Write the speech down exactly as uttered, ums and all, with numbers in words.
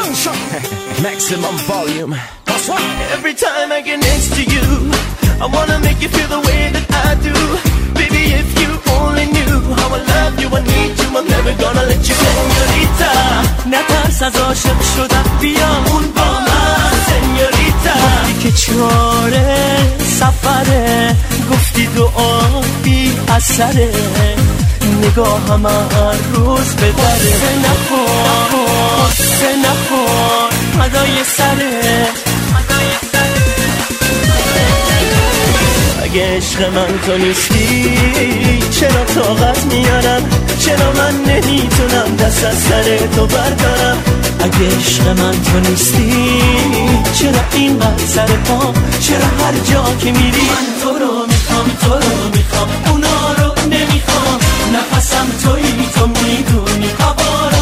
Maximum volume. Every time I get next to you, I wanna make you feel the way that I do. Baby, if you only knew how I love you, I need you, I'm never gonna let you go. Señorita, نترس از عاشق شدم، بیا اون با من. Señorita، گفتی که چاره سفره، گفتی دعا بی اثره، نگاهم هر روز به دره. قصه نخور، قصه نخور، فدای سره. اگه عشق من تو نیستی چرا طاقت میارم، چرا من نمیتونم دست از سر تو بردارم. اگه عشق من تو نیستی چرا اینقدر سر پا، چرا هر جا که میری من تو رو میخوام، تو رو میخوام، اونا رو نمیخوام. نفسم تویی، تو میدونی هوا رو